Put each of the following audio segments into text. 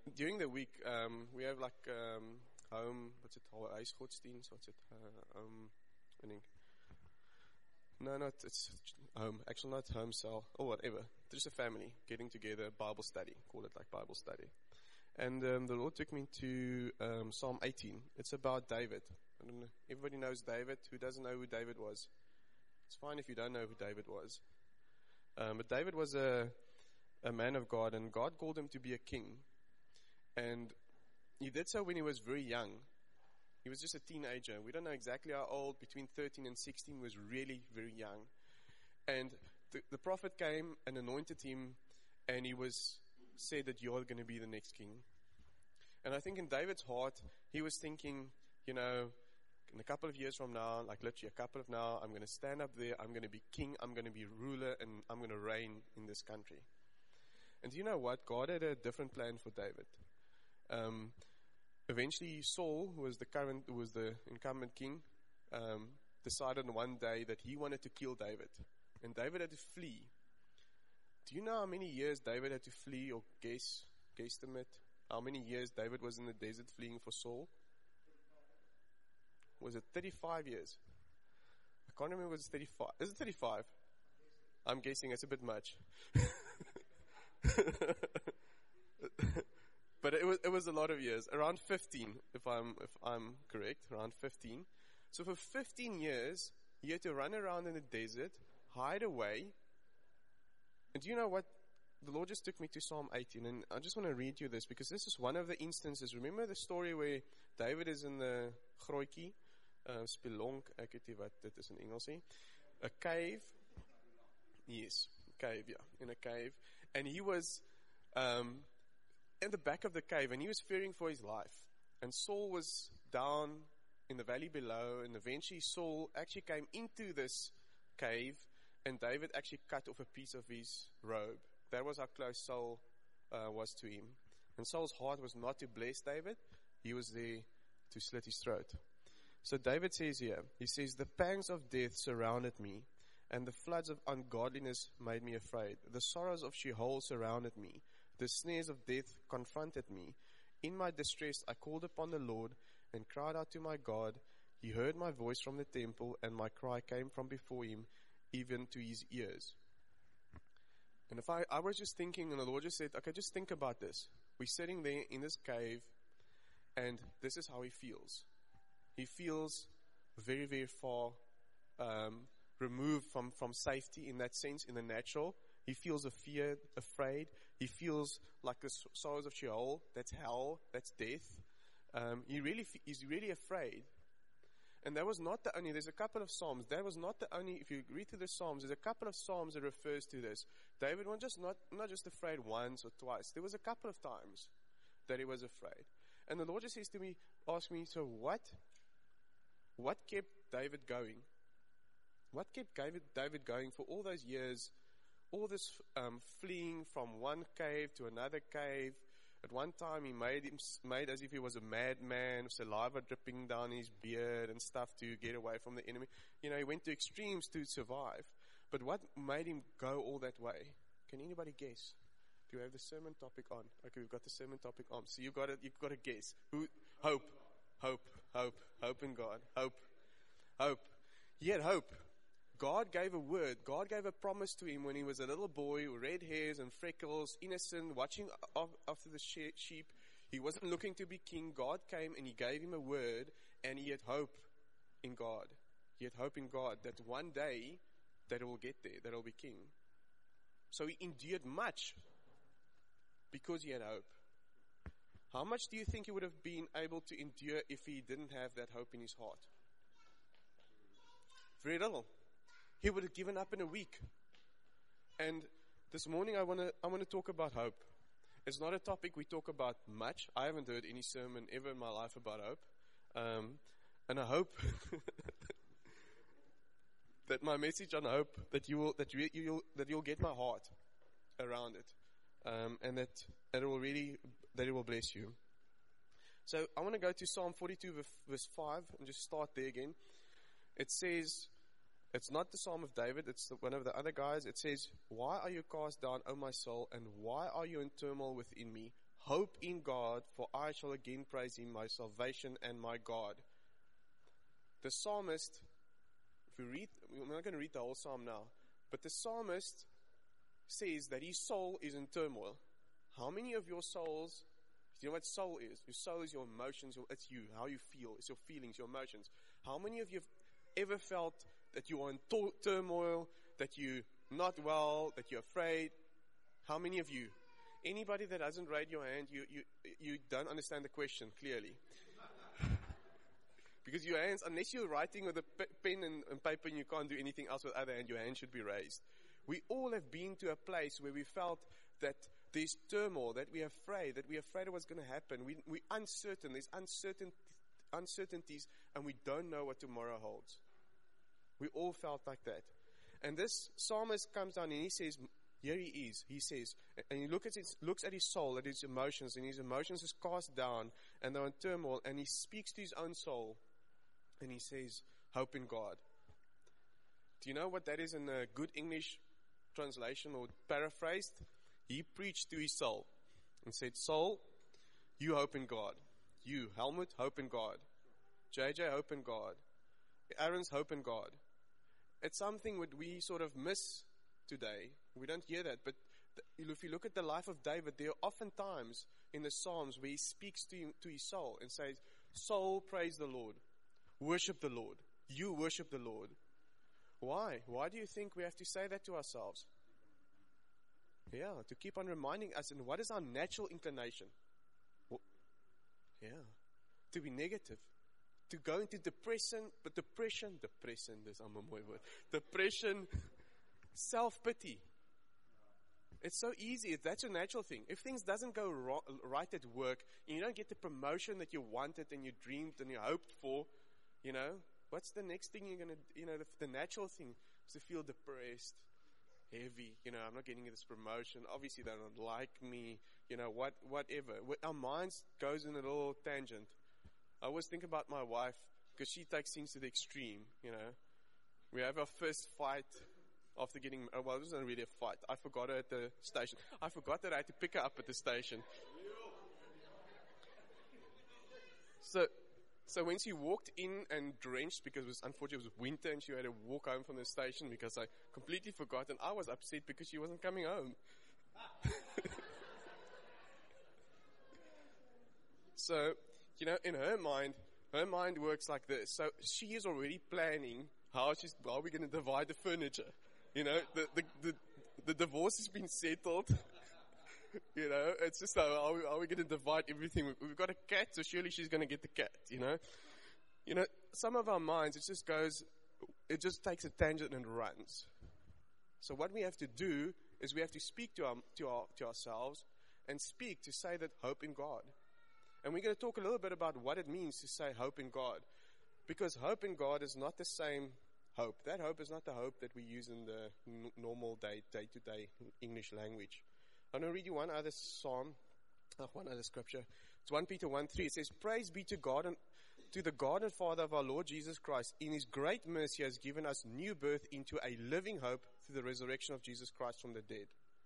during the week, we have like home. What's it called? Huisgodsdienst. What's it? I think. No, it's home. Actually, not home cell or whatever. Just a family getting together, Bible study. Call it like Bible study. And the Lord took me to Psalm 18. It's about David. I don't know. Everybody knows David. Who doesn't know who David was? It's fine if you don't know who David was. But David was a man of God, and God called him to be a king. And he did so when he was very young. He was just a teenager. We don't know exactly how old. Between 13 and 16 was really very young. And the prophet came and anointed him, and he was said that you're going to be the next king. And I think in David's heart, he was thinking, in a couple of years from now, like literally a couple of now, I'm going to stand up there, I'm going to be king, I'm going to be ruler, and I'm going to reign in this country. And you know what? God had a different plan for David. Eventually, Saul, who was the incumbent king, decided on one day that he wanted to kill David. And David had to flee. Do you know how many years David had to flee, or guesstimate how many years David was in the desert fleeing for Saul? Was it 35 years? I can't remember if it was 35. Is it 35? I'm guessing it's a bit much. But it was a lot of years. Around 15, if I'm correct, around 15. So for 15 years, he had to run around in the desert, hide away. And do you know what? The Lord just took me to Psalm 18, and I just want to read you this, because this is one of the instances. Remember the story where David is in the grootjie, spelonk, ek weet nie wat dit is in Engels nie. A cave. Yes, cave, yeah, in a cave. And he was in the back of the cave, and he was fearing for his life. And Saul was down in the valley below, and eventually Saul actually came into this cave, and David actually cut off a piece of his robe. That was how close Saul was to him. And Saul's heart was not to bless David. He was there to slit his throat. So David says here, he says, the pangs of death surrounded me, and the floods of ungodliness made me afraid. The sorrows of Sheol surrounded me. The snares of death confronted me. In my distress I called upon the Lord and cried out to my God. He heard my voice from the temple, and my cry came from before him, even to his ears. And if I was just thinking, and the Lord just said, okay, just think about this. We're sitting there in this cave, and this is how he feels. He feels very, very far removed from safety in that sense, in the natural. He feels afraid. He feels like the sorrows of Sheol. That's hell. That's death. He's really afraid. And that was not the only, there's a couple of Psalms. That was not the only, if you read through the Psalms, there's a couple of Psalms that refers to this. David was just not just afraid once or twice. There was a couple of times that he was afraid. And the Lord just says to me, ask me, so what kept David going? What kept David going for all those years? All this fleeing from one cave to another cave. At one time, he made as if he was a madman, with saliva dripping down his beard and stuff to get away from the enemy. He went to extremes to survive. But what made him go all that way? Can anybody guess? Do you have the sermon topic on? Okay, we've got the sermon topic on. So you've got to guess. Hope in God. Hope. He had hope. God gave a word. God gave a promise to him when he was a little boy, red hairs and freckles, innocent, watching after the sheep. He wasn't looking to be king. God came and he gave him a word, and he had hope in God. He had hope in God that one day that he will get there, that he will be king. So he endured much because he had hope. How much do you think he would have been able to endure if he didn't have that hope in his heart? Very little. He would have given up in a week. And this morning I want to talk about hope. It's not a topic we talk about much. I haven't heard any sermon ever in my life about hope. And I hope that my message on hope, that you'll get my heart around it, and that it will bless you. So I want to go to Psalm 42 verse 5 and just start there again. It says, it's not the Psalm of David, it's one of the other guys. It says, why are you cast down, O my soul, and why are you in turmoil within me? hope in God, for I shall again praise him, my salvation and my God. The psalmist, if we read, we're not going to read the whole psalm now, but the psalmist says that his soul is in turmoil. How many of your souls, do you know what soul is? Your soul is your emotions, it's you, how you feel, it's your feelings, your emotions. How many of you have ever felt that you are in turmoil, that you're not well, that you're afraid? How many of you? Anybody that hasn't raised your hand, you don't understand the question clearly. Because your hands, unless you're writing with a pen and paper and you can't do anything else with other hand, your hand should be raised. We all have been to a place where we felt that there's turmoil, that we're afraid of what's going to happen. We're uncertain, there's uncertainties, and we don't know what tomorrow holds. We all felt like that. And this psalmist comes down and he says, here he is, he says, and he looks at his soul, at his emotions, and his emotions is cast down, and they're in turmoil, and he speaks to his own soul, and he says, hope in God. Do you know what that is in a good English translation or paraphrased? He preached to his soul and said, soul, you hope in God. You, Helmut, hope in God. JJ, hope in God. Aaron's hope in God. It's something that we sort of miss today. We don't hear that. But if you look at the life of David, there are often times in the Psalms where he speaks to his soul and says, soul, praise the Lord. Worship the Lord. You worship the Lord. Why? Why do you think we have to say that to ourselves? Yeah, to keep on reminding us, and what is our natural inclination? To be negative. To go into depression, self-pity. It's so easy. That's a natural thing. If things doesn't go right at work, and you don't get the promotion that you wanted and you dreamed and you hoped for, what's the next thing you're going to, the natural thing is to feel depressed, heavy, I'm not getting this promotion, obviously they don't like me, whatever. Our minds goes in a little tangent. I always think about my wife, because she takes things to the extreme, We have our first fight after getting, it wasn't really a fight. I forgot her at the station. I forgot that I had to pick her up at the station. So when she walked in and drenched, because unfortunately it was winter and she had to walk home from the station because I completely forgot, and I was upset because she wasn't coming home. So, in her mind works like this. So she is already planning how are we going to divide the furniture. The divorce has been settled. It's just how are we going to divide everything? We've got a cat, so surely she's going to get the cat, Some of our minds, it just takes a tangent and runs. So what we have to do is we have to speak to ourselves and to say that hope in God. And we're going to talk a little bit about what it means to say hope in God. Because hope in God is not the same hope. That hope is not the hope that we use in the normal day-to-day English language. I'm going to read you one other scripture. It's 1 Peter 1:3. It says, praise be to God and to the God and Father of our Lord Jesus Christ. In his great mercy has given us new birth into a living hope through the resurrection of Jesus Christ from the dead.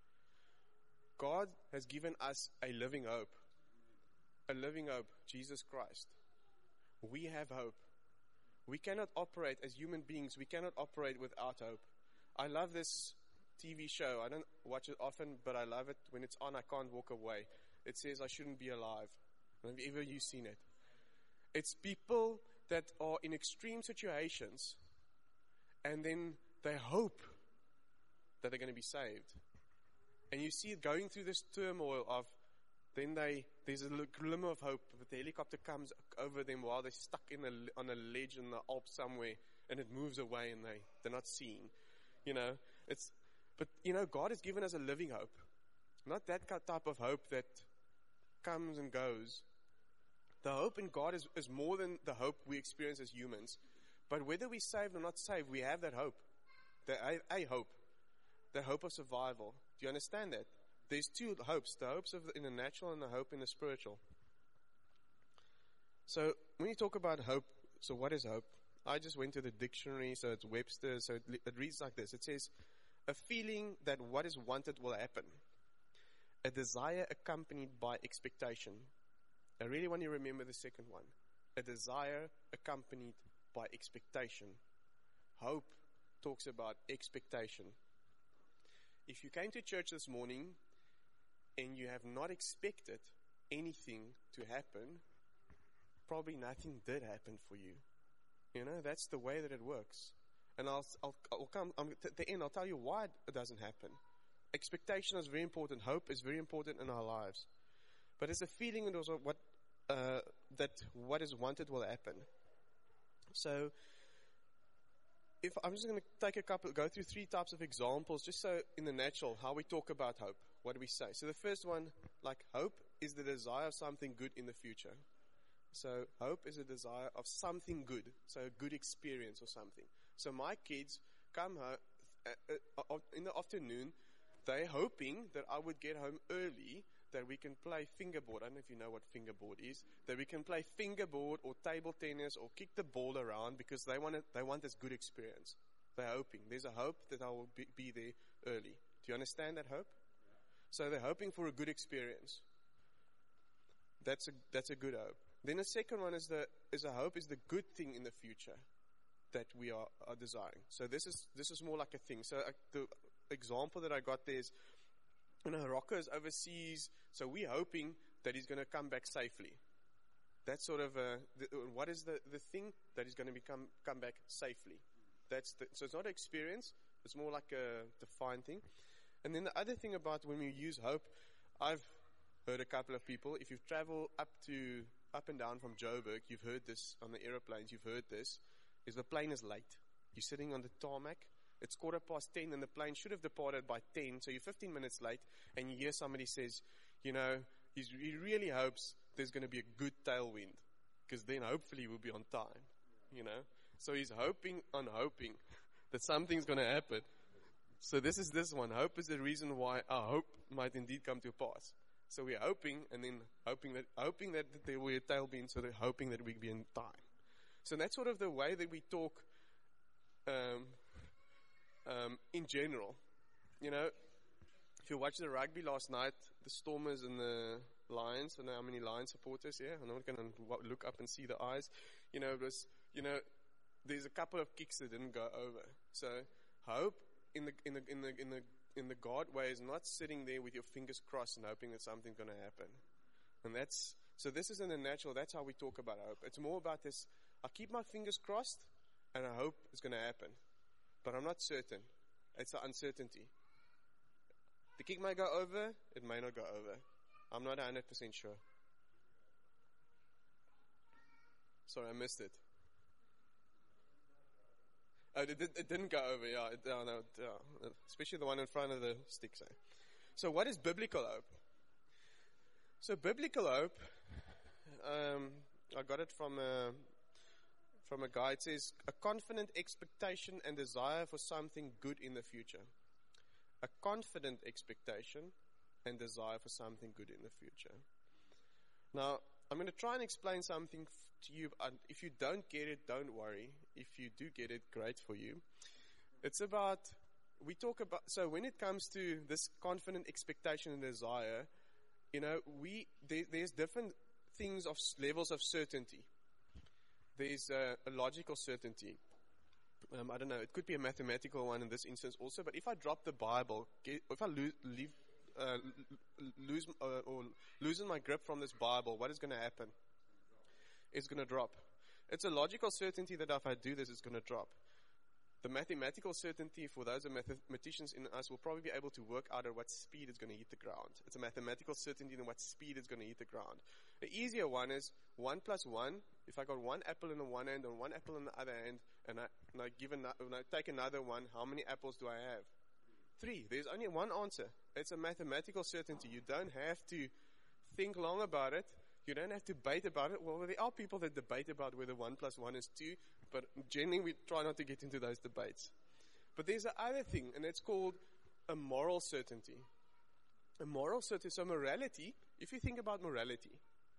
God has given us a living hope. A living hope, Jesus Christ. We have hope. We cannot operate as human beings. We cannot operate without hope. I love this TV show. I don't watch it often, but I love it. When it's on, I can't walk away. It says, I shouldn't be alive. Have ever you seen it? It's people that are in extreme situations, and then they hope that they're going to be saved. And you see it going through this turmoil of, then there's a glimmer of hope. But the helicopter comes over them while they're stuck on a ledge in the Alps somewhere, and it moves away, and they're not seen. But God has given us a living hope. Not that type of hope that comes and goes. The hope in God is more than the hope we experience as humans. But whether we're saved or not saved, we have that hope. A hope. The hope of survival. Do you understand that? There's two hopes. The hopes in the natural and the hope in the spiritual. So when you talk about hope, so what is hope? I just went to the dictionary, so it's Webster, so it reads like this. It says, a feeling that what is wanted will happen. A desire accompanied by expectation. I really want you to remember the second one. A desire accompanied by expectation. Hope talks about expectation. If you came to church this morning and you have not expected anything to happen, probably nothing did happen for you. You know, that's the way that it works. And I'll come at the end. I'll tell you why it doesn't happen. Expectation is very important. Hope is very important in our lives. But it's a feeling and also that what is wanted will happen. So, if I'm just going to go through 3 types of examples, just so in the natural, how we talk about hope. What do we say? So the first one, like hope is the desire of something good in the future. So hope is a desire of something good, so a good experience or something. So my kids come home in the afternoon, they're hoping that I would get home early, that we can play fingerboard. I don't know if you know what fingerboard is. That we can play fingerboard or table tennis or kick the ball around because they want this good experience. They're hoping. There's a hope that I will be there early. Do you understand that hope? So they're hoping for a good experience. That's a good hope. Then the second one is a hope is the good thing in the future that we are desiring. So this is more like a thing. So the example that I got there is, Rocco is overseas, so we're hoping that he's going to come back safely. That's sort of what is the thing that he's going to come back safely. So it's not an experience, it's more like a defined thing. And then the other thing about when we use hope, I've heard a couple of people, if you've traveled up and down from Joburg, you've heard this on the aeroplanes, you've heard this, is the plane is late. You're sitting on the tarmac, it's 10:15 and the plane should have departed by 10, so you're 15 minutes late, and you hear somebody says, he really hopes there's going to be a good tailwind, because then hopefully we'll be on time, So he's hoping that something's going to happen. So this is this one. Hope is the reason why our hope might indeed come to pass. So we're hoping, and then hoping that there will be a tailwind, so they're hoping that we'll be in time. So that's sort of the way that we talk in general. If you watched the rugby last night, the Stormers and the Lions, I don't know how many Lions supporters here. I'm not going to look up and see the eyes. There's a couple of kicks that didn't go over. So hope in the God way is not sitting there with your fingers crossed and hoping that something's going to happen. And so this is in the natural. That's how we talk about hope. It's more about this. I keep my fingers crossed and I hope it's going to happen. But I'm not certain. It's the uncertainty. The kick may go over, it may not go over. I'm not 100% sure. Sorry, I missed it. Oh, it didn't go over, yeah. Especially the one in front of the sticks. So what is biblical hope? So biblical hope, I got it from a guy. It says, a confident expectation and desire for something good in the future. A confident expectation and desire for something good in the future. Now, I'm going to try and explain something to you. If you don't get it, don't worry. If you do get it, great for you. It's about, so when it comes to this confident expectation and desire, there's different things of levels of certainty. There's a logical certainty. I don't know, it could be a mathematical one in this instance also, but if I drop the Bible, if I loosen my grip from this Bible, what is going to happen? It's going to drop. It's a logical certainty that if I do this, it's going to drop. The mathematical certainty for those mathematicians in us will probably be able to work out at what speed it's going to hit the ground. It's a mathematical certainty in what speed it's going to hit the ground. The easier one is 1 plus 1. If I got one apple in the one hand and one apple in the other hand, and I take another one, how many apples do I have? 3. There's only one answer. It's a mathematical certainty. You don't have to think long about it. You don't have to debate about it. Well, there are people that debate about whether 1 plus 1 is 2, but generally we try not to get into those debates. But there's the other thing, and it's called a moral certainty. A moral certainty. So morality, if you think about morality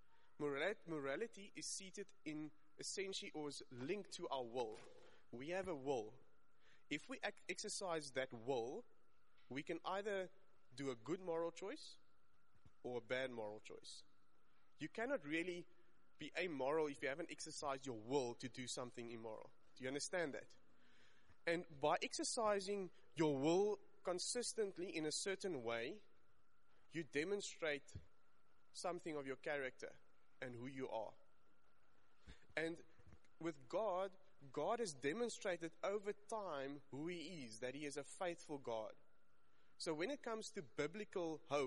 is seated in essentially or is linked to our will. We have a will. If we exercise that will, we can either do a good moral choice or a bad moral choice. You cannot really be amoral if you haven't exercised your will to do something immoral. Do you understand that? And by exercising your will consistently in a certain way, you demonstrate something of your character and who you are. And with God, God has demonstrated over time who He is, that He is a faithful God. So when it comes to biblical hope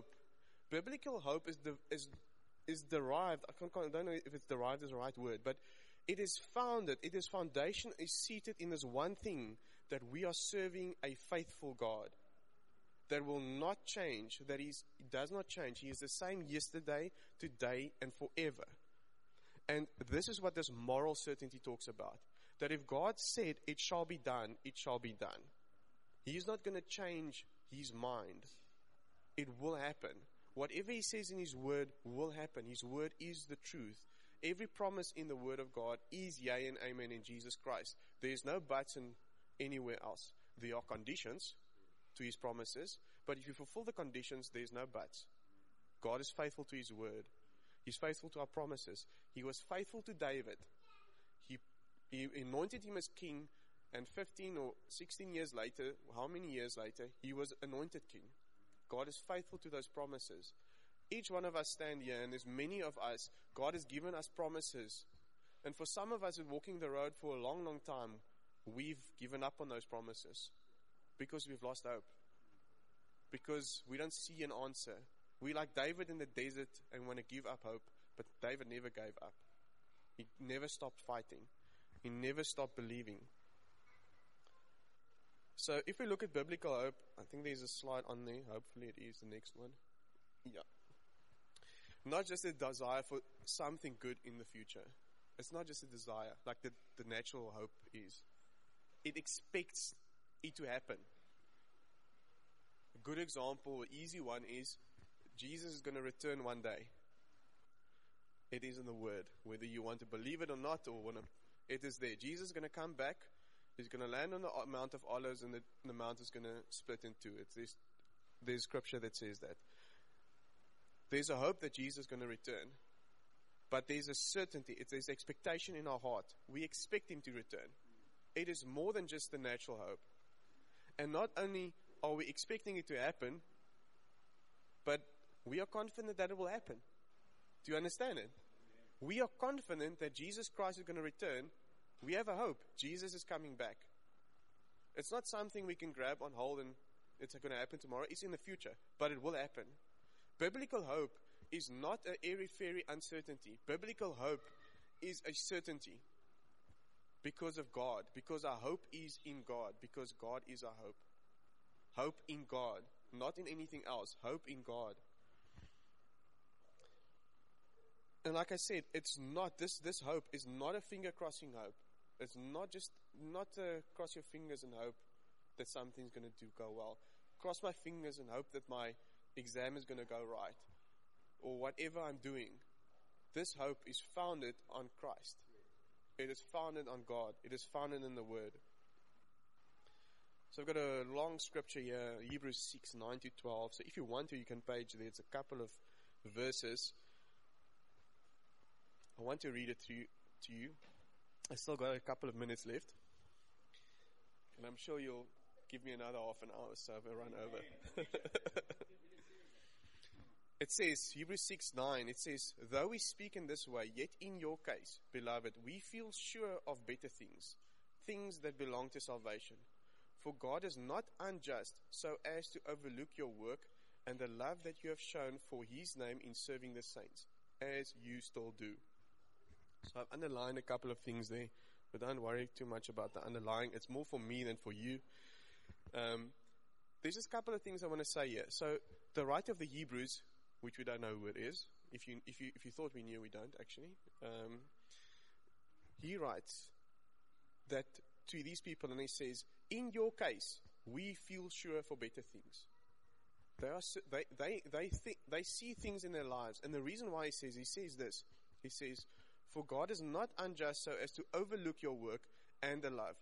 is derived, I don't know if it's derived is the right word, but it is founded, its foundation is seated in this one thing, that we are serving a faithful God that will not change, that He does not change. He is the same yesterday, today, and forever. And this is what this moral certainty talks about. That if God said, it shall be done, it shall be done. He is not going to change His mind. It will happen. Whatever He says in His word will happen. His word is the truth. Every promise in the word of God is yea and amen in Jesus Christ. There is no buts in anywhere else. There are conditions to His promises, but if you fulfill the conditions, there is no buts. God is faithful to His word. He's faithful to our promises. He was faithful to David. He anointed him as king, and 15 or 16 years later, how many years later, he was anointed king. God is faithful to those promises. Each one of us stand here, and there's many of us, God has given us promises. And for some of us who are walking the road for a long, long time, we've given up on those promises because we've lost hope. Because we don't see an answer. We like David in the desert and want to give up hope, but David never gave up. He never stopped fighting. He never stopped believing. So if we look at biblical hope, I think there's a slide on there. Hopefully it is the next one. Yeah. Not just a desire for something good in the future. It's not just a desire like the natural hope is. It expects it to happen. A good example, an easy one is Jesus is going to return one day. It is in the Word. Whether you want to believe it or not, it is there. Jesus is going to come back. He's going to land on the Mount of Olives, and the mount is going to split in two. There's scripture that says that. There's a hope that Jesus is going to return. But there's a certainty. There's expectation in our heart. We expect Him to return. It is more than just the natural hope. And not only are we expecting it to happen, but we are confident that it will happen. Do you understand it? We are confident that Jesus Christ is going to return. We have a hope. Jesus is coming back. It's not something we can grab on hold and it's going to happen tomorrow. It's in the future, but it will happen. Biblical hope is not an airy-fairy uncertainty. Biblical hope is a certainty because of God, because our hope is in God, because God is our hope. Hope in God, not in anything else. Hope in God. And like I said, it's not this hope is not a finger-crossing hope. It's not cross your fingers and hope that something's going to go well. Cross my fingers and hope that my exam is going to go right. Or whatever I'm doing. This hope is founded on Christ. It is founded on God. It is founded in the Word. So I've got a long scripture here, Hebrews 6, 9 to 12. So if you want to, you can page there. It's a couple of verses. I want to read it to you. I still got a couple of minutes left. And I'm sure you'll give me another half an hour so I'll run over. It says, Hebrews 6, 9, it says, though we speak in this way, yet in your case, beloved, we feel sure of better things, things that belong to salvation. For God is not unjust so as to overlook your work and the love that you have shown for His name in serving the saints, as you still do. So I've underlined a couple of things there, but don't worry too much about the underlying. It's more for me than for you. There's just a couple of things I want to say here. So the writer of the Hebrews, which we don't know who it is. If you thought we knew, we don't actually. He writes that to these people, and he says, "In your case, we feel sure for better things." They see things in their lives, and the reason why he says this. He says, "For God is not unjust so as to overlook your work and the love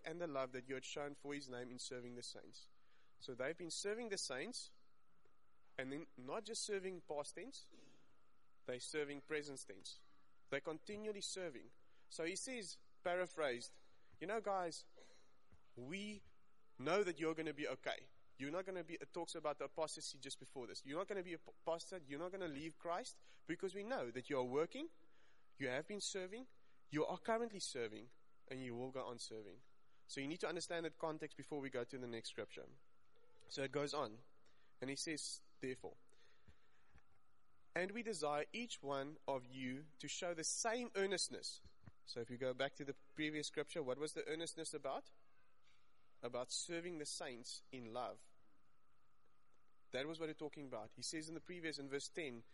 that you had shown for His name in serving the saints." So they've been serving the saints. And then not just serving past tense, they're serving present tense. They're continually serving. So he says, paraphrased, guys, we know that you're going to be okay. You're not going to be, it talks about the apostasy just before this. You're not going to be apostate. You're not going to leave Christ because we know that you're working, you have been serving, you are currently serving, and you will go on serving. So you need to understand that context before we go to the next scripture. So it goes on, and he says, therefore, and we desire each one of you to show the same earnestness. So if you go back to the previous scripture, what was the earnestness about? About serving the saints in love. That was what he's talking about. He says in verse 10,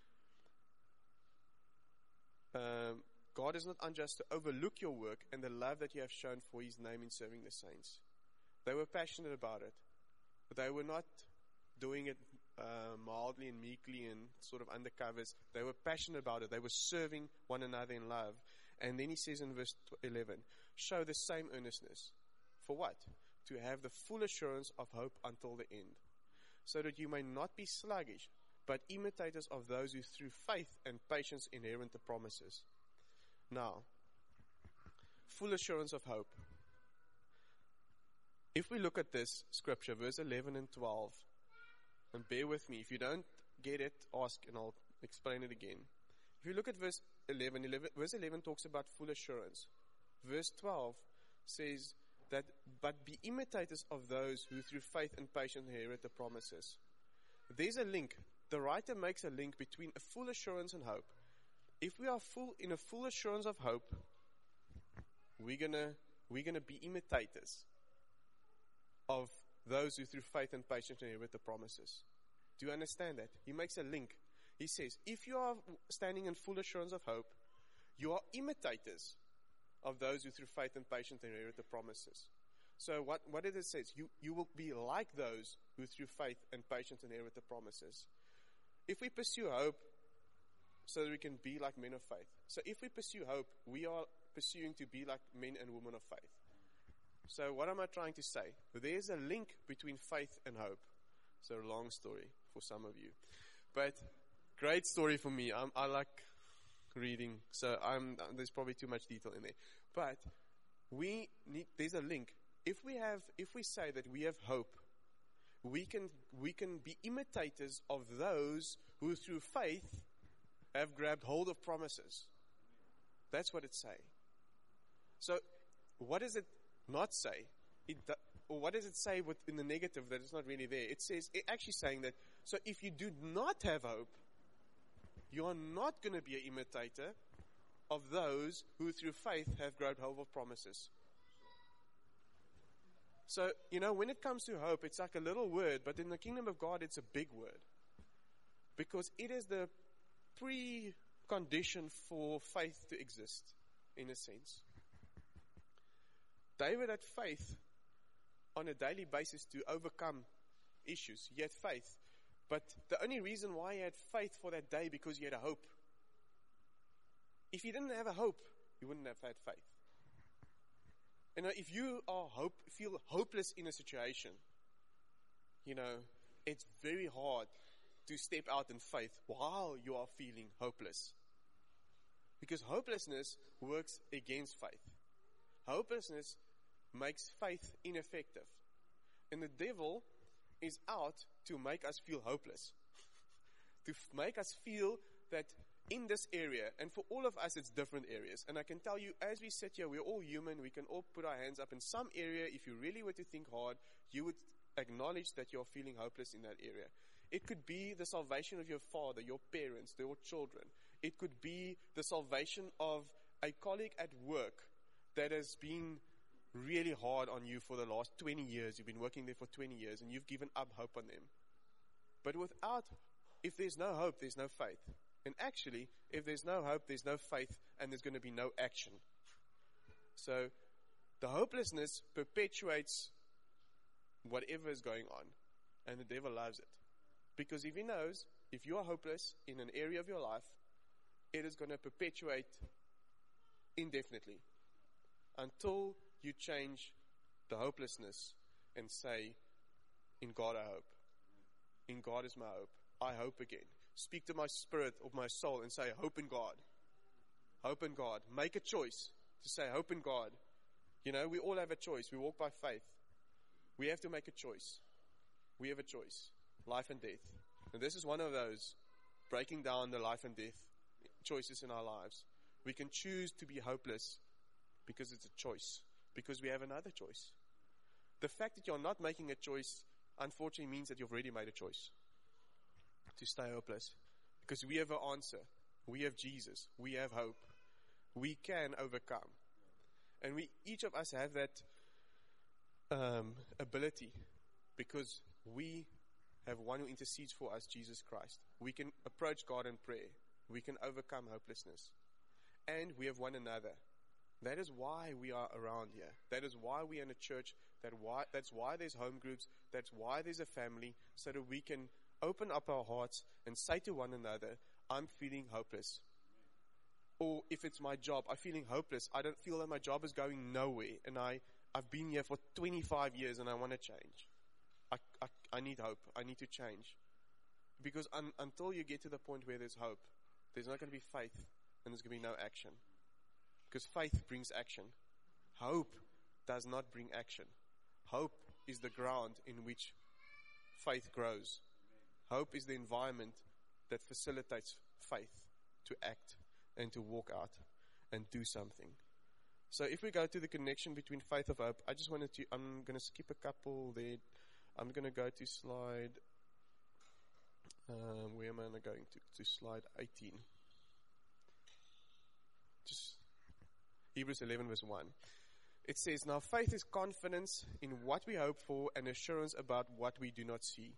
God is not unjust to overlook your work and the love that you have shown for his name in serving the saints. They were passionate about it, but they were not doing it mildly and meekly and sort of undercovers. They were passionate about it. They were serving one another in love. And then he says in verse 11, show the same earnestness. For what? To have the full assurance of hope until the end, so that you may not be sluggish, but imitators of those who through faith and patience inherit the promises. Now, full assurance of hope. If we look at this scripture, verse 11 and 12, and bear with me, if you don't get it, ask and I'll explain it again. If you look at verse 11, verse 11 talks about full assurance. Verse 12 says that, but be imitators of those who through faith and patience inherit the promises. There's a link. The writer makes a link between a full assurance and hope. If we are in a full assurance of hope, we're gonna be imitators of those who through faith and patience inherit the promises. Do you understand that? He makes a link. He says, if you are standing in full assurance of hope, you are imitators of those who through faith and patience inherit the promises. So what it says, you will be like those who through faith and patience inherit the promises. If we pursue hope, so that we can be like men of faith. So if we pursue hope, we are pursuing to be like men and women of faith. So what am I trying to say? There's a link between faith and hope. It's a long story for some of you, but great story for me. I like reading, so there's probably too much detail in there. But there's a link. If we say that we have hope, we can be imitators of those who through faith have grabbed hold of promises. That's what it's saying. So what does it not say? Or what does it say in the negative that it's not really there? It says, actually saying that, so if you do not have hope, you are not going to be an imitator of those who through faith have grabbed hold of promises. So, when it comes to hope, it's like a little word, but in the kingdom of God, it's a big word. Because it is the precondition for faith to exist, in a sense. David had faith on a daily basis to overcome issues. He had faith. But the only reason why he had faith for that day, because he had a hope. If he didn't have a hope, he wouldn't have had faith. If you feel hopeless in a situation, it's very hard to step out in faith while you are feeling hopeless. Because hopelessness works against faith. Hopelessness makes faith ineffective. And the devil is out to make us feel hopeless. To make us feel that in this area, and for all of us it's different areas. And I can tell you, as we sit here, we're all human, we can all put our hands up. In some area, if you really were to think hard, you would acknowledge that you're feeling hopeless in that area. It could be the salvation of your father, your parents, your children. It could be the salvation of a colleague at work that has been really hard on you for the last 20 years. You've been working there for 20 years and you've given up hope on them. But if there's no hope, there's no faith. And actually, if there's no hope, there's no faith, and there's going to be no action. So the hopelessness perpetuates whatever is going on, and the devil loves it. Because if he knows, if you are hopeless in an area of your life, it is going to perpetuate indefinitely until you change the hopelessness and say, in God I hope. In God is my hope. I hope again. Speak to my spirit of my soul and say, hope in God. Hope in God. Make a choice to say, hope in God. You know, we all have a choice. We walk by faith. We have to make a choice. We have a choice. Life and death. And this is one of those, breaking down the life and death choices in our lives. We can choose to be hopeless because it's a choice. Because we have another choice. The fact that you're not making a choice, unfortunately, means that you've already made a choice to stay hopeless. Because we have an answer. We have Jesus. We have hope. We can overcome. And each of us have that ability, because we have one who intercedes for us, Jesus Christ. We can approach God in prayer. We can overcome hopelessness. And we have one another. That is why we are around here. That is why we are in a church. That's why there's home groups. That's why there's a family, so that we can open up our hearts and say to one another, I'm feeling hopeless. Or if it's my job, I'm feeling hopeless. I don't feel that my job is going nowhere. And I've been here for 25 years and I want to change. I need hope. I need to change. Because until you get to the point where there's hope, there's not going to be faith and there's going to be no action. Because faith brings action. Hope does not bring action. Hope is the ground in which faith grows. Hope is the environment that facilitates faith to act and to walk out and do something. So if we go to the connection between faith and hope, I'm going to skip a couple there. I'm going to go to slide, where am I going to? To slide 18. Just Hebrews 11 verse 1. It says, now faith is confidence in what we hope for and assurance about what we do not see.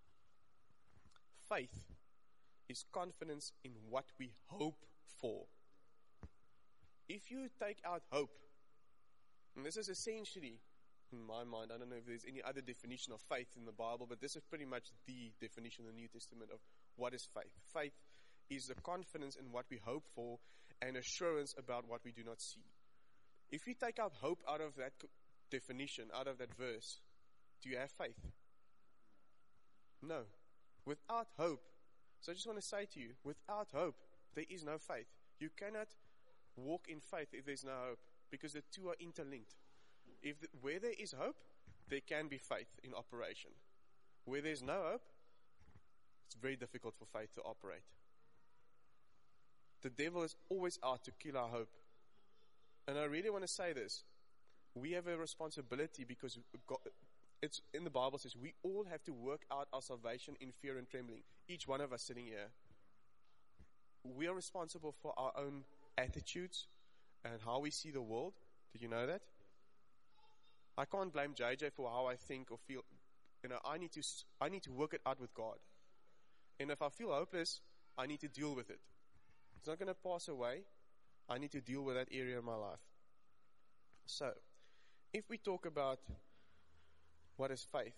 Faith is confidence in what we hope for. If you take out hope, and this is essentially, in my mind, I don't know if there's any other definition of faith in the Bible, but this is pretty much the definition in the New Testament of what is faith. Faith is the confidence in what we hope for and assurance about what we do not see. If you take out hope out of that definition, out of that verse, do you have faith? No. Without hope, so I just want to say to you, without hope, there is no faith. You cannot walk in faith if there's no hope, because the two are interlinked. Where there is hope, there can be faith in operation. Where there's no hope, it's very difficult for faith to operate. The devil is always out to kill our hope. And I really want to say this. We have a responsibility, because it's in the Bible says we all have to work out our salvation in fear and trembling. Each one of us sitting here. We are responsible for our own attitudes and how we see the world. Did you know that? I can't blame JJ for how I think or feel. You know, I need to work it out with God. And if I feel hopeless, I need to deal with it. It's not going to pass away. I need to deal with that area in my life. So, if we talk about what is faith,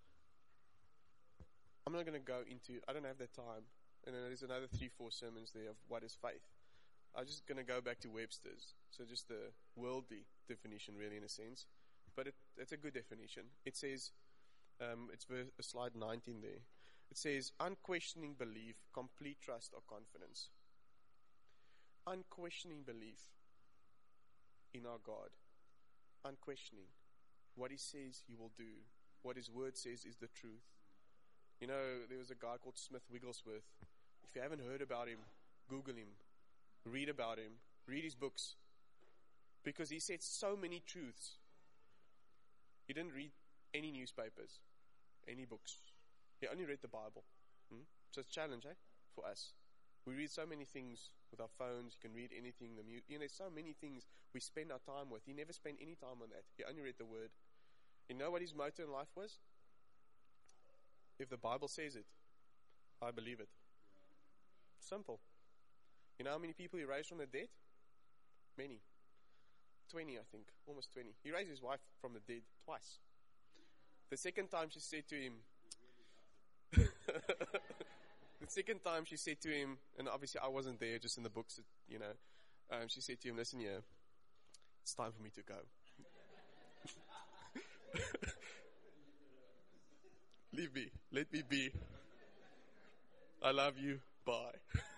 I'm not going to go into, I don't have the time. And then there's another 3-4 sermons there of what is faith. I'm just going to go back to Webster's. So just the worldly definition, really, in a sense. But it's a good definition. It says, it's slide 19 there. It says, unquestioning belief, complete trust or confidence. Unquestioning belief in our God. Unquestioning. What He says He will do. What His word says is the truth. You know, there was a guy called Smith Wigglesworth. If you haven't heard about him, Google him. Read about him. Read his books. Because he said so many truths. He didn't read any newspapers, any books. He only read the Bible. So it's a challenge, for us. We read so many things with our phones. You can read anything. There's so many things we spend our time with. He never spent any time on that. He only read the Word. You know what his motto in life was? If the Bible says it, I believe it. Simple. You know how many people he raised from the dead? Many. 20, I think. Almost 20. He raised his wife from the dead twice. The second time she said to him, and obviously I wasn't there, just in the books, she said to him, listen here, it's time for me to go. Leave me. Let me be. I love you. Bye.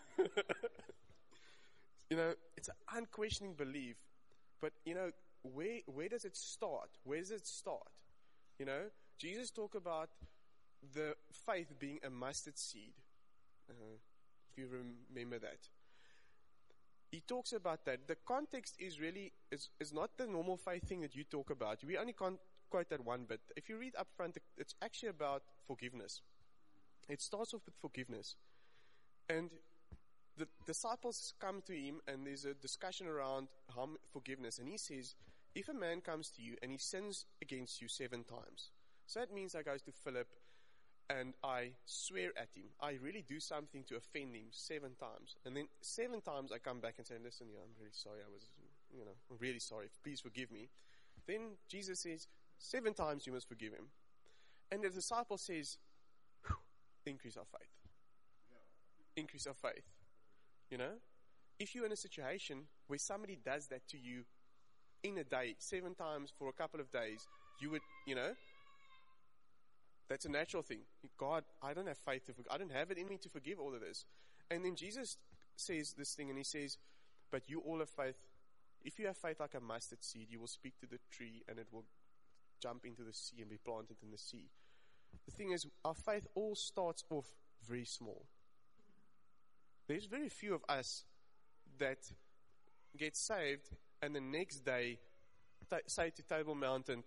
It's an unquestioning belief. But, where does it start? Where does it start? Jesus talked about the faith being a mustard seed. If you remember that. He talks about that. The context is really, is not the normal faith thing that you talk about. We only can't quote that one bit. If you read up front, it's actually about forgiveness. It starts off with forgiveness. And the disciples come to him and there's a discussion around forgiveness. And he says, if a man comes to you and he sins against you 7 times, so that means I goes to Philip and I swear at him. I really do something to offend him 7 times. And then 7 times I come back and say, listen, I'm really sorry. I'm really sorry. Please forgive me. Then Jesus says, 7 times you must forgive him. And the disciple says, increase our faith. Increase our faith. If you're in a situation where somebody does that to you in a day, 7 times for a couple of days, you would, that's a natural thing. God, I don't have faith I don't have it in me to forgive all of this. And then Jesus says this thing and he says, but you all have faith. If you have faith like a mustard seed, you will speak to the tree and it will jump into the sea and be planted in the sea. The thing is, our faith all starts off very small. There's very few of us that get saved and the next day say to Table Mountain,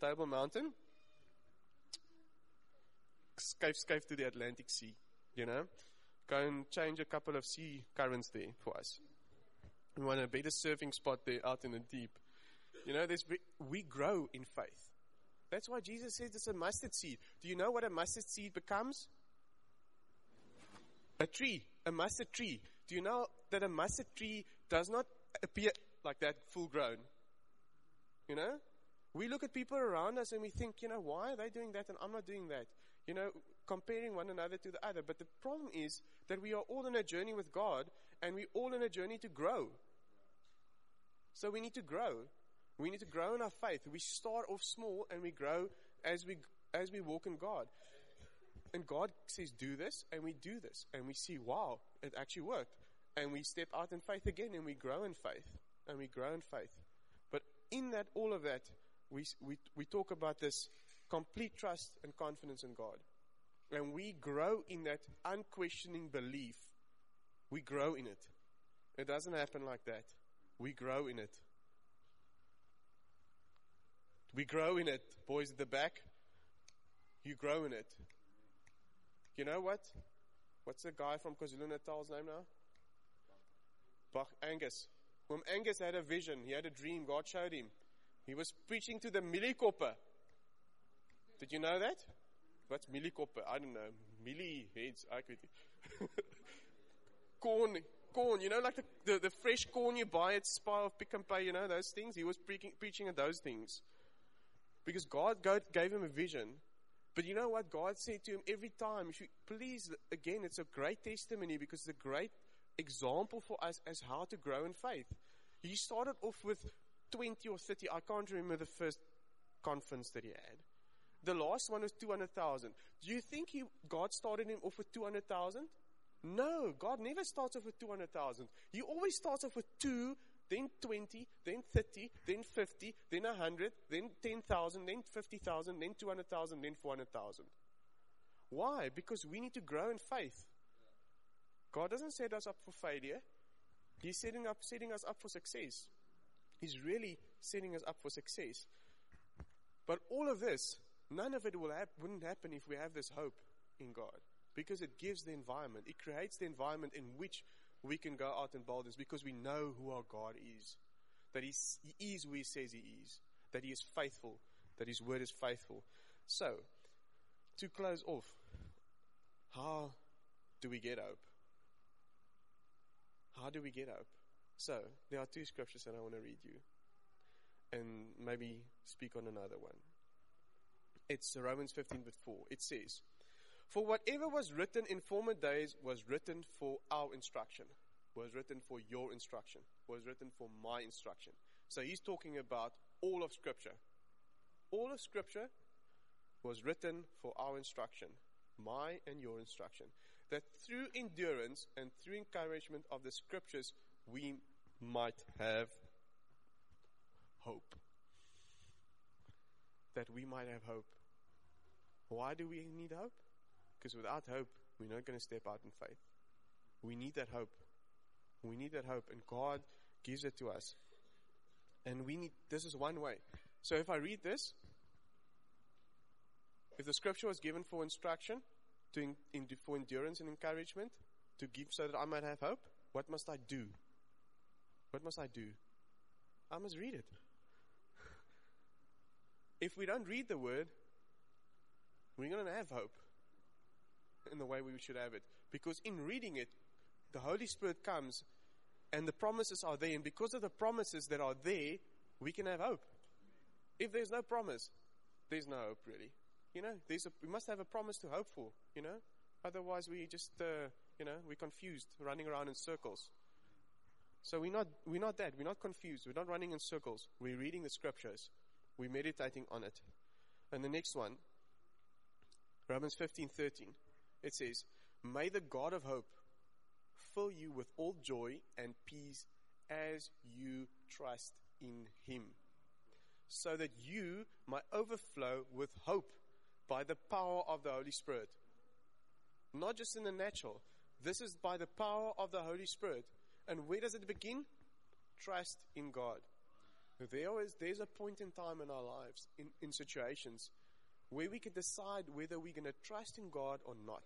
scave to the Atlantic Sea, Go and change a couple of sea currents there for us. We want a better surfing spot there out in the deep. We grow in faith. That's why Jesus says it's a mustard seed. Do you know what a mustard seed becomes? A tree, a mustard tree. Do you know that a mustard tree does not appear like that full grown? We look at people around us and we think, why are they doing that and I'm not doing that? Comparing one another to the other. But the problem is that we are all on a journey with God and we're all on a journey to grow. So we need to grow. We need to grow in our faith. We start off small and we grow as we walk in God. And God says, do this, and we do this. And we see, wow, it actually worked. And we step out in faith again, and we grow in faith. And we grow in faith. But in that, all of that, we talk about this complete trust and confidence in God. And we grow in that unquestioning belief. We grow in it. It doesn't happen like that. We grow in it. We grow in it. Boys at the back, you grow in it. You know what? What's the guy from KwaZulu-Natal's name now? Bach Angus. When Angus had a vision, he had a dream, God showed him. He was preaching to the Millikoppe. Did you know that? What's Millikoppe? I don't know. Millie heads, I could. Corn, like the fresh corn you buy at Spar of Pick and Pay, those things. He was preaching at those things. Because God gave him a vision. But you know what? God said to him every time, please, again, it's a great testimony because it's a great example for us as how to grow in faith. He started off with 20 or 30. I can't remember the first conference that he had. The last one was 200,000. Do you think God started him off with 200,000? No, God never starts off with 200,000. He always starts off with 2, then 20, then 30, then 50, then 100, then 10,000, then 50,000, then 200,000, then 400,000. Why? Because we need to grow in faith. God doesn't set us up for failure. He's setting us up for success. He's really setting us up for success. But all of this, none of it wouldn't happen if we have this hope in God. Because it gives the environment. It creates the environment in which we can go out in boldness because we know who our God is. That He is who He says He is. That He is faithful. That His word is faithful. So, to close off, how do we get hope? How do we get hope? So, there are 2 scriptures that I want to read you. And maybe speak on another one. It's Romans 15:4. It says, for whatever was written in former days was written for our instruction, was written for your instruction, was written for my instruction. So he's talking about all of Scripture. All of Scripture was written for our instruction, my and your instruction. that through endurance and through encouragement of the scriptures, we might have hope. That we might have hope. Why do we need hope? Because without hope, we're not going to step out in faith. We need that hope. We need that hope, and God gives it to us. And this is one way. So if I read this, if the scripture was given for instruction, for endurance and encouragement, to give so that I might have hope, what must I do? What must I do? I must read it. If we don't read the word, we're going to have hope in the way we should have it. Because in reading it, the Holy Spirit comes and the promises are there. And because of the promises that are there, we can have hope. If there's no promise, there's no hope really. We must have a promise to hope for, Otherwise we just, we're confused, running around in circles. So we're not that. We're not confused. We're not running in circles. We're reading the scriptures. We're meditating on it. And the next one, Romans 15:13. It says, "May the God of hope fill you with all joy and peace as you trust in Him, so that you might overflow with hope by the power of the Holy Spirit." Not just in the natural. This is by the power of the Holy Spirit. And where does it begin? Trust in God. There's a point in time in our lives, in situations, where we can decide whether we're going to trust in God or not.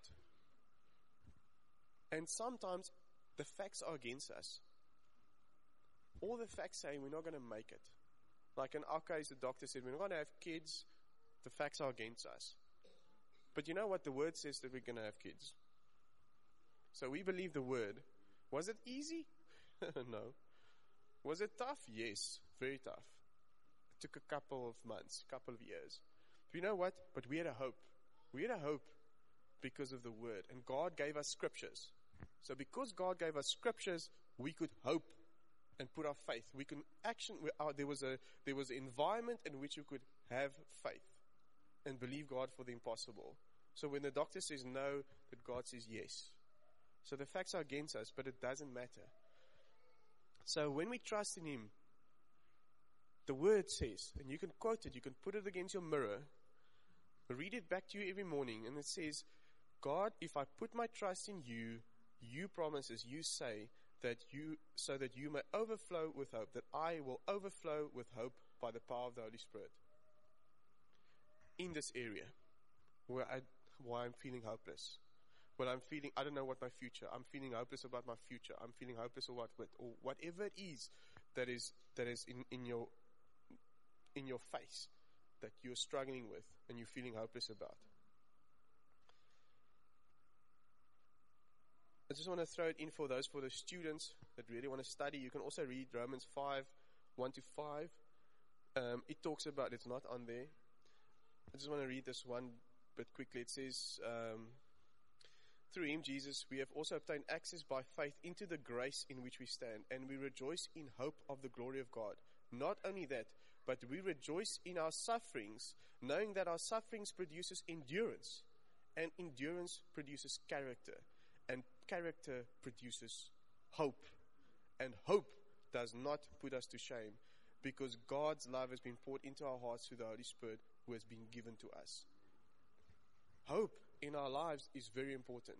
And sometimes the facts are against us. All the facts say we're not going to make it. Like in our case, the doctor said we're not going to have kids. The facts are against us. But you know what? The word says that we're going to have kids. So we believe the word. Was it easy? No. Was it tough? Yes, very tough. It took a couple of months, a couple of years. But you know what? But we had a hope. We had a hope because of the word. And God gave us scriptures. So because God gave us scriptures, we could hope and put our faith. We can action. There was an environment in which you could have faith and believe God for the impossible. So when the doctor says no, that God says yes. So the facts are against us, but it doesn't matter. So when we trust in Him, the word says, and you can quote it, you can put it against your mirror, read it back to you every morning, and it says, God, if I put my trust in you, you promises, you say so that you may overflow with hope, that I will overflow with hope by the power of the Holy Spirit. In this area where I'm feeling hopeless. When I'm feeling, I don't know what my future, I'm feeling hopeless about my future. I'm feeling hopeless or whatever it is that is in your face that you're struggling with and you're feeling hopeless about. I just want to throw it in for the students that really want to study. You can also read Romans 5, 1-5. It talks about, it's not on there. I just want to read this one bit quickly. It says, through Him, Jesus, we have also obtained access by faith into the grace in which we stand, and we rejoice in hope of the glory of God. Not only that, but we rejoice in our sufferings, knowing that our sufferings produces endurance, and endurance produces character, and character produces hope. And hope does not put us to shame, because God's love has been poured into our hearts through the Holy Spirit who has been given to us. Hope in our lives is very important.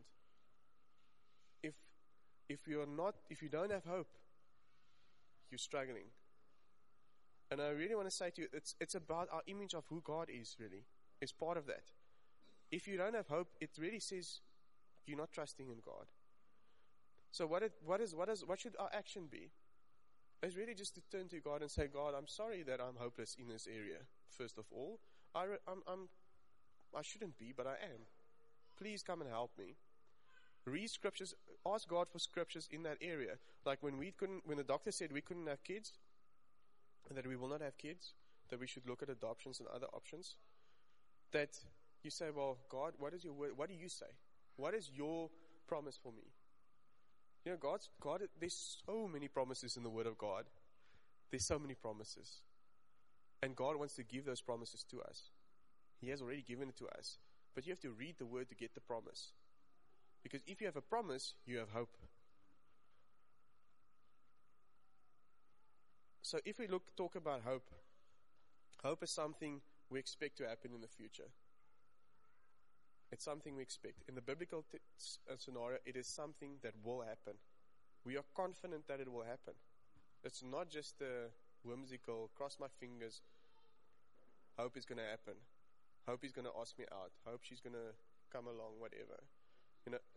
If you don't have hope, you're struggling. And I really want to say to you, it's about our image of who God is, really. It's part of that. If you don't have hope, it really says you're not trusting in God. So what should our action be? It's really just to turn to God and say, God, I'm sorry that I'm hopeless in this area. First of all, I shouldn't be, but I am. Please come and help me. Read scriptures. Ask God for scriptures in that area. Like when the doctor said we couldn't have kids, and that we will not have kids, that we should look at adoptions and other options. That you say, well, God, what is your word? What do you say? What is your promise for me? You know, God, there's so many promises in the Word of God. There's so many promises. And God wants to give those promises to us. He has already given it to us. But you have to read the Word to get the promise. Because if you have a promise, you have hope. So if we talk about hope, hope is something we expect to happen in the future. It's something we expect. In the biblical scenario, it is something that will happen. We are confident that it will happen. It's not just a whimsical, cross my fingers, hope is going to happen. Hope he's going to ask me out. Hope she's going to come along, whatever. You know?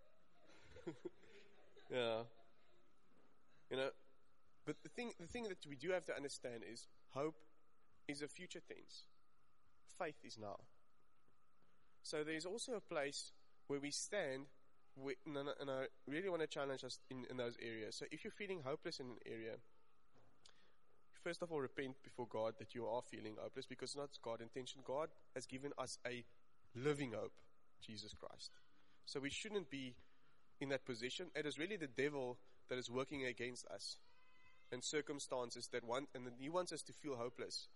Yeah. You know, but the thing that we do have to understand is hope is a future tense. Faith is now. So there's also a place where we stand, and I really want to challenge us in those areas. So if you're feeling hopeless in an area, first of all, repent before God that you are feeling hopeless, because it's not God's intention. God has given us a living hope, Jesus Christ. So we shouldn't be in that position. It is really the devil that is working against us, and circumstances and he wants us to feel hopeless.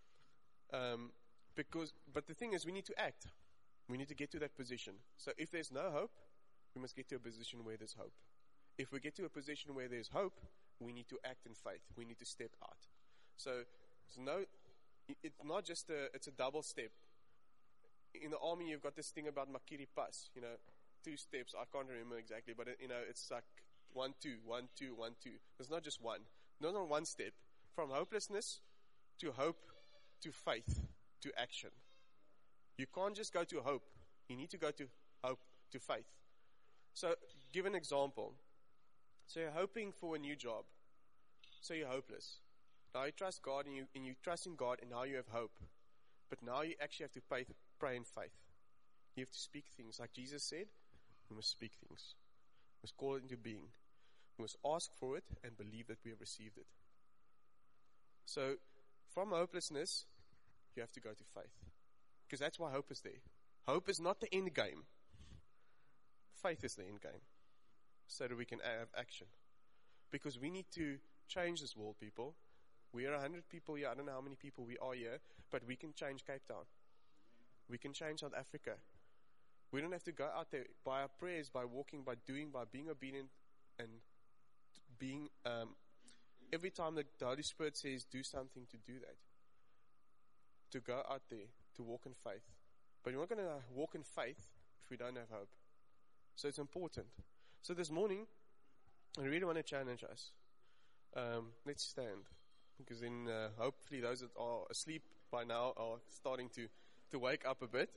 But the thing is, we need to act. We need to get to that position. So if there's no hope, we must get to a position where there's hope. If we get to a position where there's hope, we need to act in faith. We need to step out. So it's not just it's a double step. In the army, you've got this thing about Makiri Pas, 2 steps. I can't remember exactly, but it's like 1, 2, 1, 2, 1, 2. There's not just one. Not on one step. From hopelessness to hope to faith to action. You can't just go to hope. You need to go to hope to faith. So, give an example. So you're hoping for a new job. So you're hopeless. Now you trust God and you trust in God, and now you have hope. But now you actually have to pray in faith. You have to speak things. Like Jesus said, we must speak things. We must call it into being. We must ask for it and believe that we have received it. So, from hopelessness, you have to go to faith. Because that's why hope is there. Hope is not the end game. Faith is the end game. So that we can have action. Because we need to change this world, people. We are 100 people here. I don't know how many people we are here. But we can change Cape Town. We can change South Africa. We don't have to go out there by our prayers, by walking, by doing, by being obedient, and being, every time that the Holy Spirit says do something, to do that. To go out there, to walk in faith. But we're not going to walk in faith if we don't have hope. So it's important. So this morning, I really want to challenge us. Let's stand. Because then hopefully those that are asleep by now are starting to wake up a bit.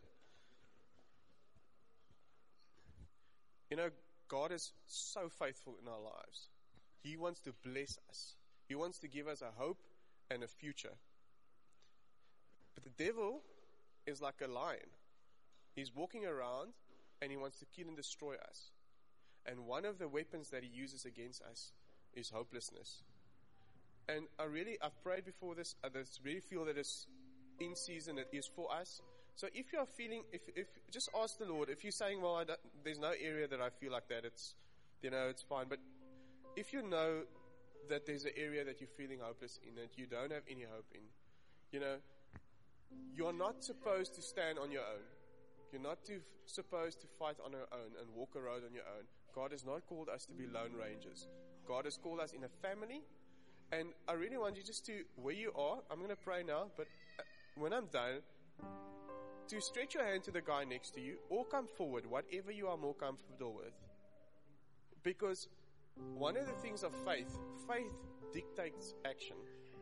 God is so faithful in our lives. He wants to bless us. He wants to give us a hope and a future. But the devil is like a lion. He's walking around and he wants to kill and destroy us. And one of the weapons that he uses against us is hopelessness. And I've prayed before this. I really feel that it's in season. It is for us. So if you are feeling, if just ask the Lord. If you're saying, well, there's no area that I feel like that, it's fine. But if you know that there's an area that you're feeling hopeless in, that you don't have any hope in, you are not supposed to stand on your own. You're not supposed to fight on your own and walk a road on your own. God has not called us to be lone rangers. God has called us in a family. And I really want you just to, where you are, I'm going to pray now, but when I'm done, to stretch your hand to the guy next to you, or come forward, whatever you are more comfortable with. Because one of the things of faith dictates action.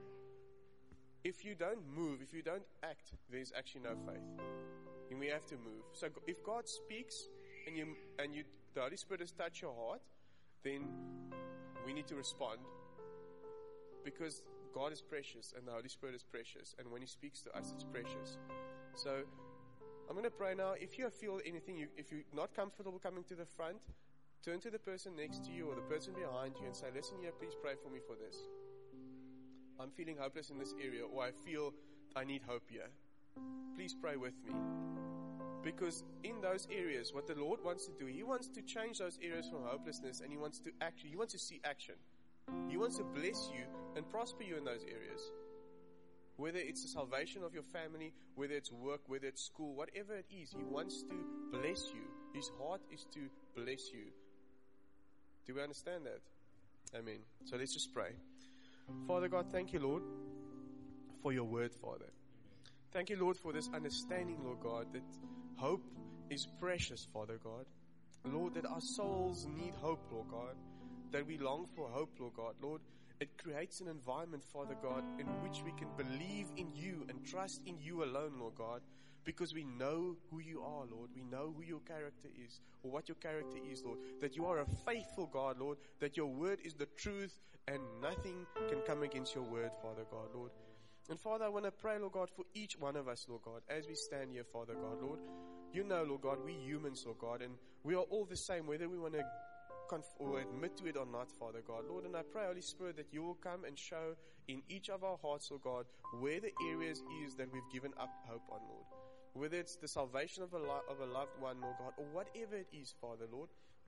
If you don't move, if you don't act, there's actually no faith. And we have to move. So if God speaks and the Holy Spirit has touched your heart, then we need to respond. Because God is precious and the Holy Spirit is precious. And when He speaks to us, it's precious. So I'm going to pray now. If you feel anything, if you're not comfortable coming to the front, turn to the person next to you or the person behind you and say, listen here, please pray for me for this. I'm feeling hopeless in this area, or I feel I need hope here. Please pray with me. Because in those areas, what the Lord wants to do, He wants to change those areas from hopelessness, and He wants to see action. He wants to bless you and prosper you in those areas. Whether it's the salvation of your family, whether it's work, whether it's school, whatever it is, He wants to bless you His heart is to bless you. Do we understand that? Amen. So let's just pray. Father God, thank you, Lord, for your word, Father. Thank you, Lord, for this understanding, Lord God, that hope is precious, Father God. Lord, that our souls need hope, Lord God, that we long for hope, Lord God. Lord, it creates an environment, Father God, in which we can believe in you and trust in you alone, Lord God, because we know who you are, Lord. We know who your character is, or what your character is, Lord. That you are a faithful God, Lord. That your word is the truth and nothing can come against your word, Father God, Lord. And Father, I want to pray, Lord God, for each one of us, Lord God, as we stand here, Father God, Lord. You know, Lord God, we humans, Lord God, and we are all the same, whether we want to or admit to it or not, Father God, Lord. And I pray, Holy Spirit, that you will come and show in each of our hearts, Lord God, where the areas is that we've given up hope on, Lord. Whether it's the salvation of a loved one, Lord God, or whatever it is, Father, Lord.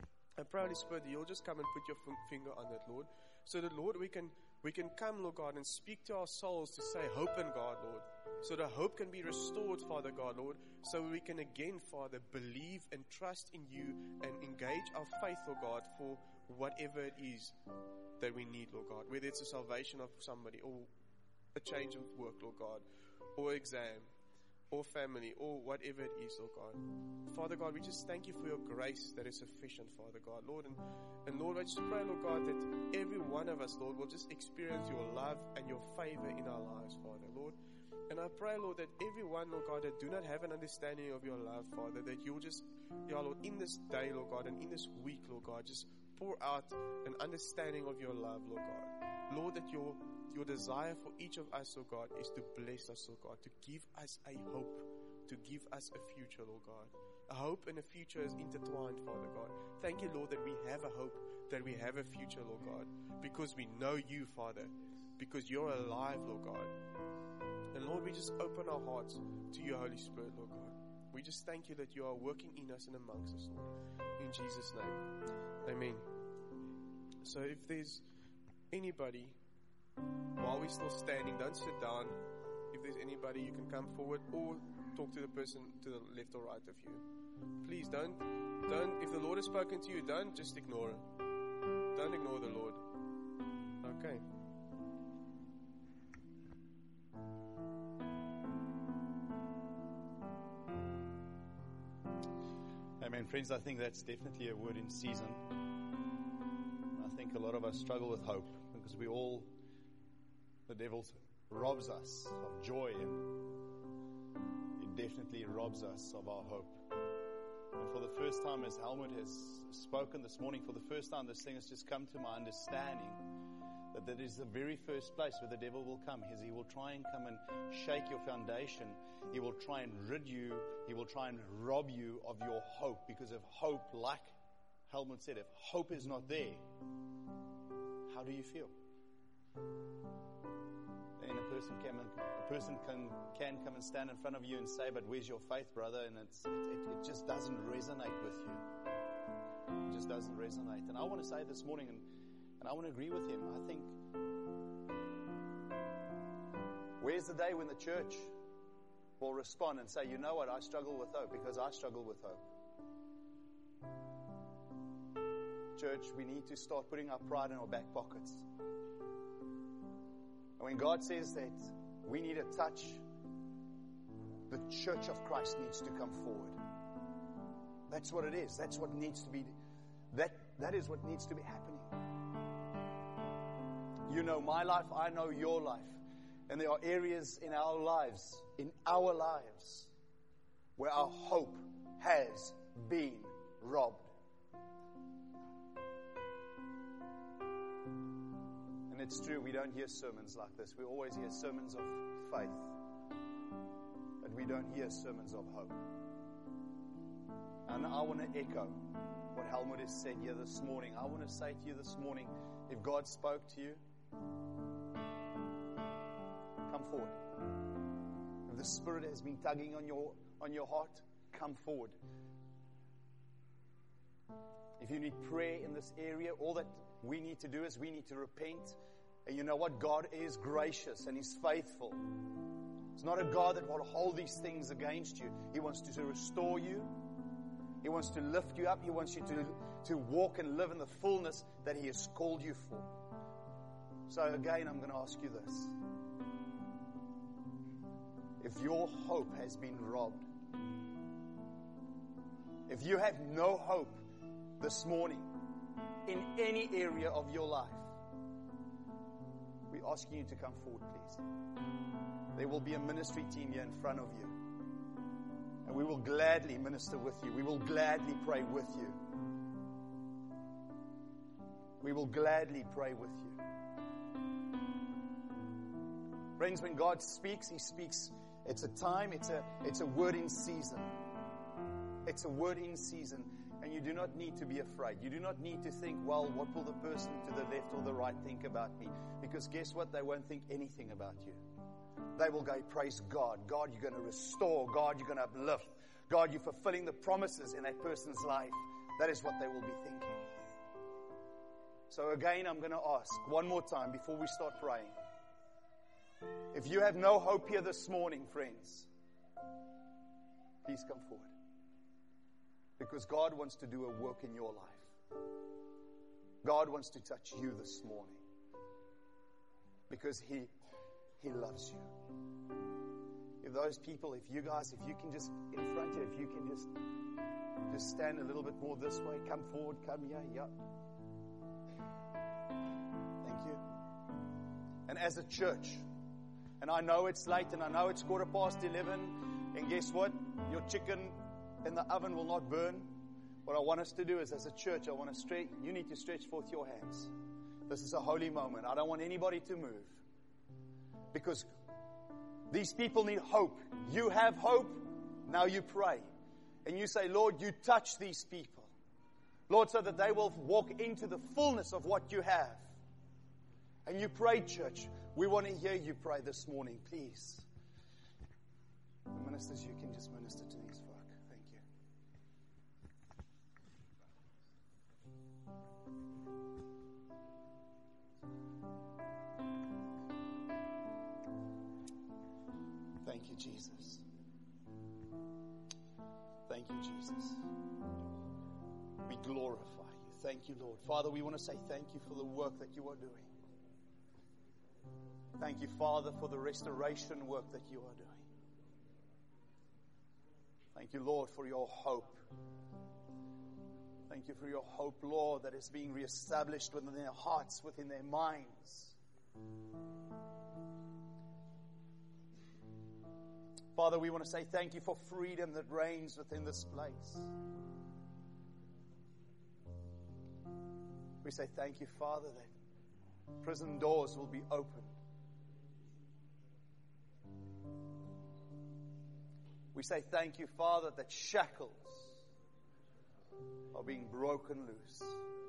I pray, Holy Spirit, that you'll just come and put your finger on that, Lord. So that, Lord, we can come, Lord God, and speak to our souls to say hope in God, Lord. So that hope can be restored, Father God, Lord. So we can again, Father, believe and trust in you and engage our faith, Lord God, for whatever it is that we need, Lord God. Whether it's the salvation of somebody or a change of work, Lord God, or exam, or family, or whatever it is, Lord God. Father God, we just thank you for your grace that is sufficient, Father God, Lord. And Lord, I just pray, Lord God, that every one of us, Lord, will just experience your love and your favor in our lives, Father, Lord. And I pray, Lord, that everyone, Lord God, that do not have an understanding of your love, Father, that you'll just, Lord, in this day, Lord God, and in this week, Lord God, just pour out an understanding of your love, Lord God. Lord, that your desire for each of us, Lord God, is to bless us, Lord God, to give us a hope, to give us a future, Lord God. A hope and a future is intertwined, Father God. Thank you, Lord, that we have a hope, that we have a future, Lord God, because we know you, Father, because you're alive, Lord God. And Lord, we just open our hearts to your Holy Spirit, Lord God. We just thank you that you are working in us and amongst us, Lord. In Jesus' name. Amen. So if there's anybody, while we're still standing, don't sit down. If there's anybody, you can come forward or talk to the person to the left or right of you. Please don't, if the Lord has spoken to you, don't just ignore it. Don't ignore the Lord. Okay. Amen. Friends, I think that's definitely a word in season. I think a lot of us struggle with hope because the devil robs us of joy and he definitely robs us of our hope. And for the first time, as Helmut has spoken this morning, for the first time this thing has just come to my understanding that is the very first place where the devil will come. He will try and come and shake your foundation. He will try and rid you. He will try and rob you of your hope, because if hope, like Helmut said, if hope is not there, how do you feel? Then a person can come and stand in front of you and say, but where's your faith, brother? And it just doesn't resonate with you. It just doesn't resonate. And I want to say this morning, and I want to agree with him. I think, where's the day when the church will respond and say, you know what, I struggle with hope because I struggle with hope. Church, we need to start putting our pride in our back pockets. And when God says that we need a touch, the church of Christ needs to come forward. That's what it is. That's what needs to be. That is what needs to be happening. You know my life, I know your life. And there are areas in our lives, where our hope has been robbed. And it's true, we don't hear sermons like this. We always hear sermons of faith. But we don't hear sermons of hope. And I want to echo what Helmut has said here this morning. I want to say to you this morning, if God spoke to you, come forward. If the Spirit has been tugging on your heart, come forward. If you need prayer in this area, all that we need to do is we need to repent. And you know what? God is gracious and He's faithful. It's not a God that will hold these things against you. He wants to restore you. He wants to lift you up. He wants you to walk and live in the fullness that He has called you for. So again, I'm going to ask you this. If your hope has been robbed, if you have no hope this morning in any area of your life, we're asking you to come forward, please. There will be a ministry team here in front of you. And we will gladly minister with you. We will gladly pray with you. We will gladly pray with you. Friends, when God speaks, He speaks. It's a time, it's a word in season. It's a word in season. And you do not need to be afraid. You do not need to think, well, what will the person to the left or the right think about me? Because guess what? They won't think anything about you. They will go, praise God. God, you're going to restore. God, you're going to uplift. God, you're fulfilling the promises in that person's life. That is what they will be thinking. So again, I'm going to ask one more time before we start praying. If you have no hope here this morning, friends, please come forward. Because God wants to do a work in your life. God wants to touch you this morning. Because He loves you. If those people, if you can just, in front of you, if you can just stand a little bit more this way, come forward, come here, yeah. Thank you. And as a church, and I know it's late, and I know it's 11:15, and guess what? Your chicken in the oven will not burn. What I want us to do is, as a church, you need to stretch forth your hands. This is a holy moment. I don't want anybody to move. Because these people need hope. You have hope. Now you pray. And you say, Lord, you touch these people. Lord, so that they will walk into the fullness of what you have. And you pray, church. We want to hear you pray this morning, please. The ministers, you can just minister to these folk. Thank you. Thank you, Jesus. Thank you, Jesus. We glorify you. Thank you, Lord. Father, we want to say thank you for the work that you are doing. Thank you, Father, for the restoration work that you are doing. Thank you, Lord, for your hope. Thank you for your hope, Lord, that is being reestablished within their hearts, within their minds. Father, we want to say thank you for freedom that reigns within this place. We say thank you, Father, that prison doors will be opened. We say thank you, Father, that shackles are being broken loose.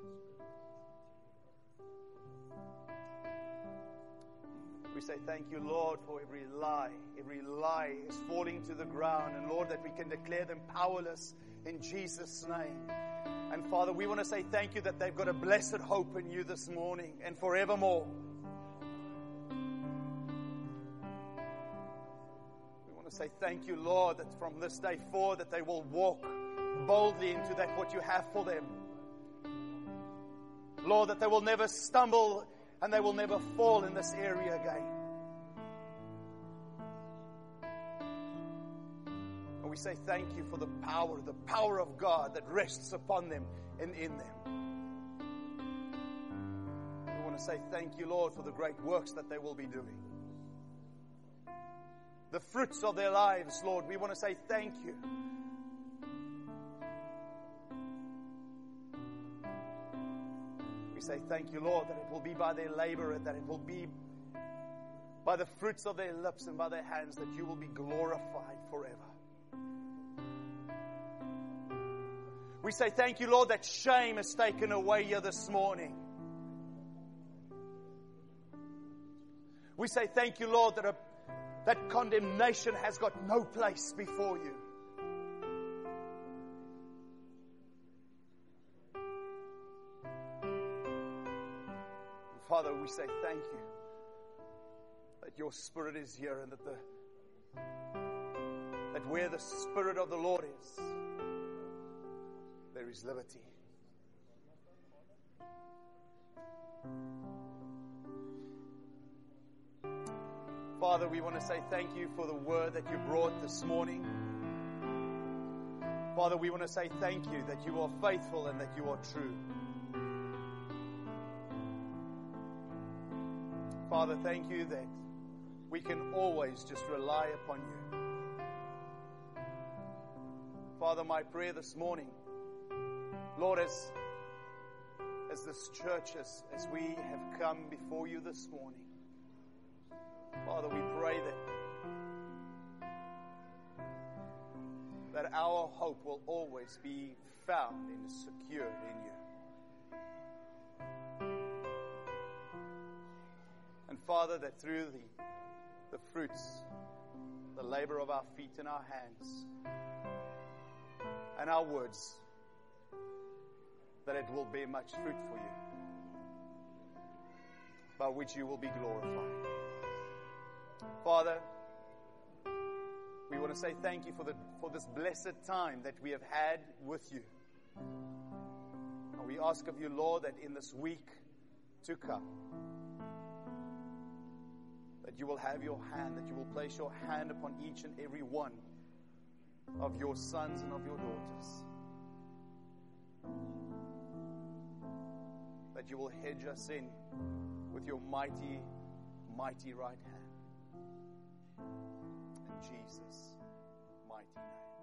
We say thank you, Lord, for every lie. Every lie is falling to the ground. And Lord, that we can declare them powerless in Jesus' name. And Father, we want to say thank you that they've got a blessed hope in you this morning and forevermore. Say thank you, Lord, that from this day forward that they will walk boldly into that what you have for them. Lord, that they will never stumble and they will never fall in this area again. And we say thank you for the power of God that rests upon them and in them. We want to say thank you, Lord, for the great works that they will be doing. The fruits of their lives, Lord, we want to say thank you. We say thank you, Lord, that it will be by their labor, that it will be by the fruits of their lips and by their hands that you will be glorified forever. We say thank you, Lord, that shame is taken away here this morning. We say thank you, Lord, that condemnation has got no place before you. Father, we say thank you that your Spirit is here and that where the Spirit of the Lord is, is liberty. Father, we want to say thank you for the word that you brought this morning. Father, we want to say thank you that you are faithful and that you are true. Father, thank you that we can always just rely upon you. Father, my prayer this morning, Lord, as this church, as we have come before you this morning, Father, we pray that our hope will always be found and secured in you. And Father, that through the fruits, the labor of our feet and our hands, and our words, that it will bear much fruit for you, by which you will be glorified. Father, we want to say thank you for this blessed time that we have had with you. And we ask of you, Lord, that in this week to come, that you will have your hand, that you will place your hand upon each and every one of your sons and of your daughters. That you will hedge us in with your mighty, mighty right hand. In Jesus' mighty name.